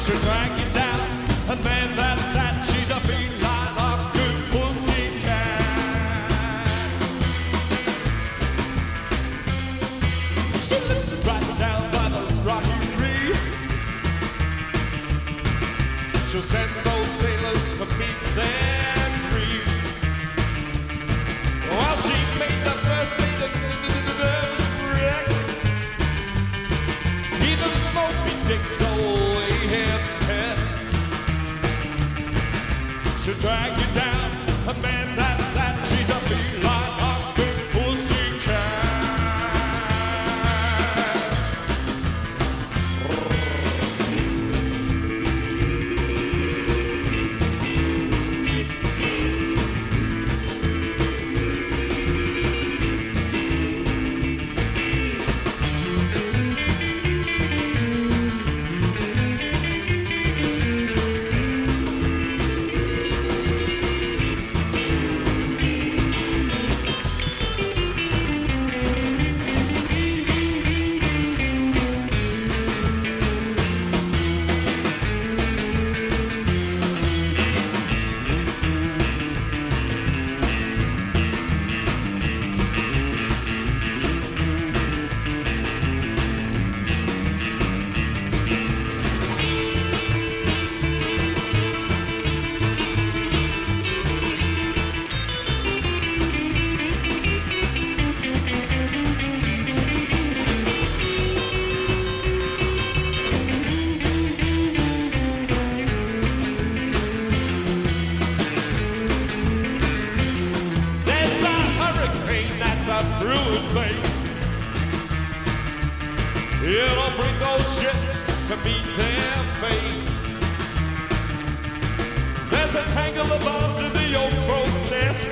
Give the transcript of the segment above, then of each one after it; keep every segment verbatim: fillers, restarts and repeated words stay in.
She'll drag you down, and man, that's that. She's a feline of good pussycat. She lives right down by the rocky reef. She'll send those sailors to meet their grief. Well, she made the first mate of nervous wreck. Even Moby Dick's old Ahab's pet. She'll drag you down, a man that's that. She's a feline of good pussycat. Brewing thing. It'll bring those ships to meet their fate. There's a tangle of bombs in the old crow's nest,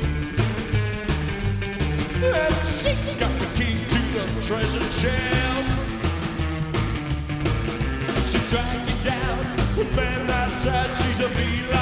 and she's got the key to the treasure chest. She'll drag you down, man, that's sad. She's a feline